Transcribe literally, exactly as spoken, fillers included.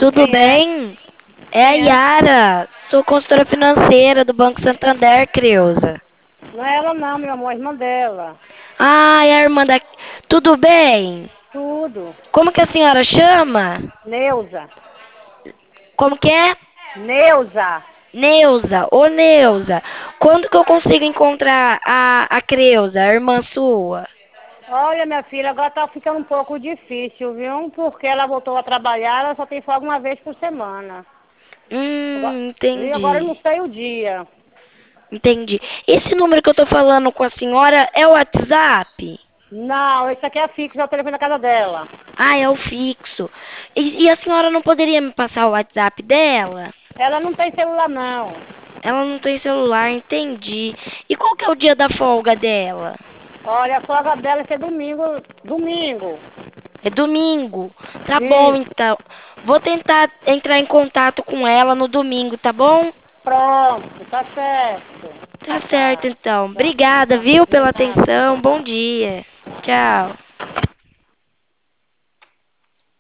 Tudo Quem é? bem? É a Quem é? Yara. Sou consultora financeira do Banco Santander, Creuza. Não é ela não, meu amor, é a irmã dela. Ah, é a irmã da... Tudo bem? Tudo. Como que a senhora chama? Neuza. Como que é? Neuza. Neuza. Ô, Neuza. Quando que eu consigo encontrar a, a Creuza, a irmã sua? Olha, minha filha, agora tá ficando um pouco difícil, viu? Porque ela voltou a trabalhar, ela só tem folga uma vez por semana. Agora, Hum, e agora eu entendi. não sei o dia. Entendi. Esse número que eu tô falando com a senhora é o WhatsApp? Não, esse aqui é fixo, é o telefone da casa dela. Ah, é o fixo. E, e a senhora não poderia me passar o WhatsApp dela? Ela não tem celular, não. Ela não tem celular, entendi. E qual que é o dia da folga dela? Olha, a folga dela é ser domingo. Domingo. É domingo. Tá bom, Isso. então. Vou tentar entrar em contato com ela no domingo, tá bom? Pronto, tá certo. Tá certo, Tá. então. Tá. Obrigada, Tá. viu, De pela nada. atenção. Bom dia. Tchau.